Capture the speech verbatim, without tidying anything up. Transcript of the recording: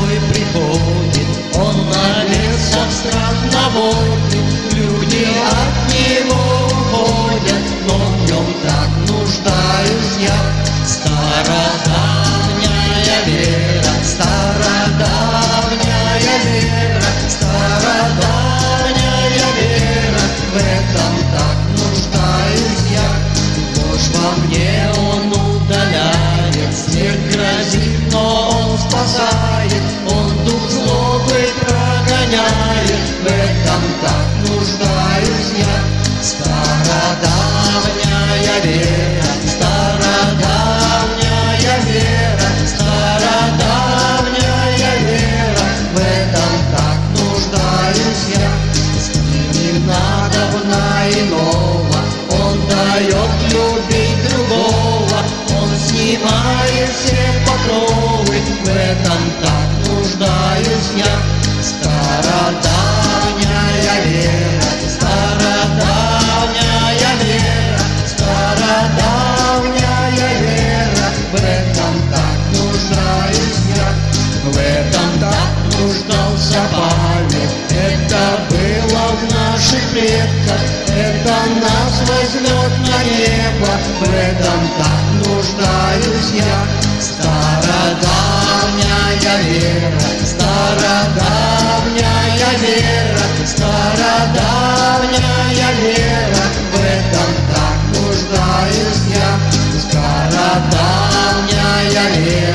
свой приходит, он на бесов страх наводит. Люди от него уходят, но в нем так нуждаюсь я. Стародавняя вера, стародавняя вера, стародавняя вера, в этом так нуждаюсь я. Ложь во мне он удаляет, снег грозит, но он спасает, он дух злобы прогоняет, в этом так нуждаюсь я. Стародавняя вера, стародавняя вера, стародавняя вера, в этом так нуждаюсь я. Не надо на иного, он дает любить другого, он снимает все покровы, в этом так нуждаюсь я. Стародавняя вера, стародавняя вера, стародавняя вера, в этом так нуждаюсь я. В этом так нуждался Павел, это было в наших предках, это нас возьмет на небо, в этом так нуждаюсь я. Стародавняя вера, стародавняя вера, стародавняя вера, в этом так нуждаюсь я. Стародавняя вера.